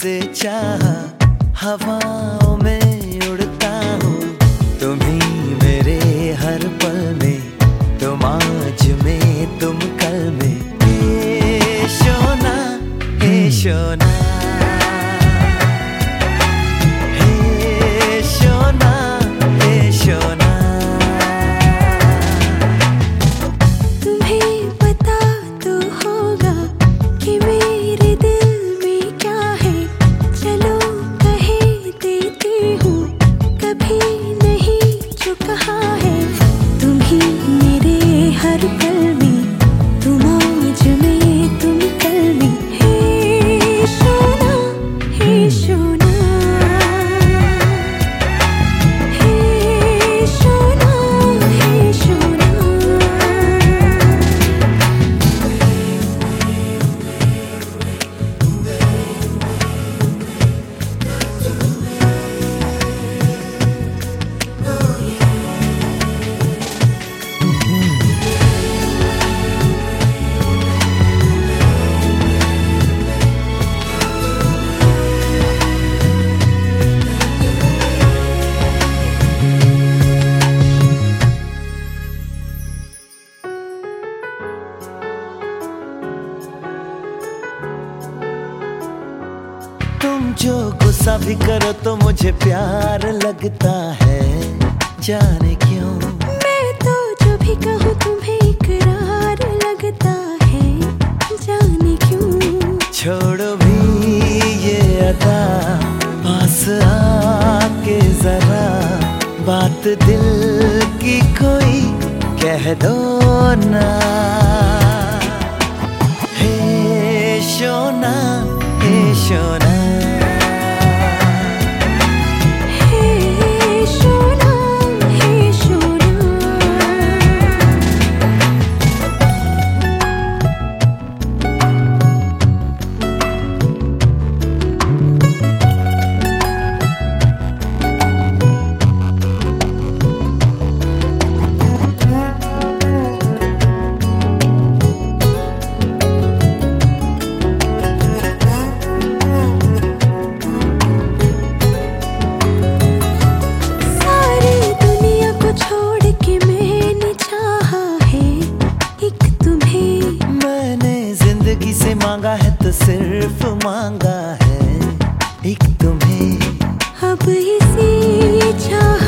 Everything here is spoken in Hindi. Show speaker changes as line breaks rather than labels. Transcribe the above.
तुमसे चाहा, हवाओं में उड़ता हूँ। तुम ही मेरे हर पल में, तुम आज में तुम कल में। हे शोना, हे शोना, हे शोना, हे शोना।
तुम्हें पता तो होगा कि मेरे दिल में क्या है। चलो कहे देती हूँ, कभी नहीं जो कहा है। तुम ही मेरे हर पल में, तुम आज में तुम कल में। हे शोना, हे शोना, हे शोना, हे शोना।
तुम जो गुस्सा भी करो तो मुझे प्यार लगता है, जाने क्यों।
मैं तो जो भी कहूँ तुम्हें इकरार लगता है, जाने क्यों।
छोड़ो भी ये अदा, पास आके जरा बात दिल की कोई कह दो ना। हे शोना, हे शोना,
हे शोना, हे शोना। सारी दुनिया को छोड़ के मैंने चाहा है एक तुम्हें।
मैंने जिंदगी से मांगा है तो सिर्फ मांगा है एक तुम्हें।
अब इसी चाह